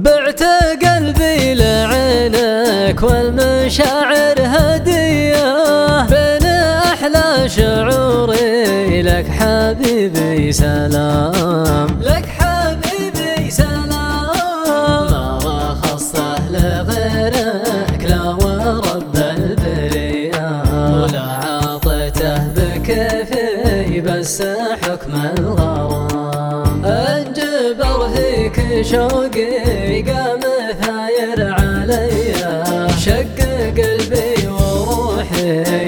بعت قلبي لعينك والمشاعر هدية، بين أحلى شعوري لك حبيبي سلام، لك حبيبي سلام. ما رخصته لغيرك لا ورب البرية، ولا عاطيته بكيفي بس حكم الغرام. انجبر فيك شوقي قام ثاير عليا، شق قلبي وروحي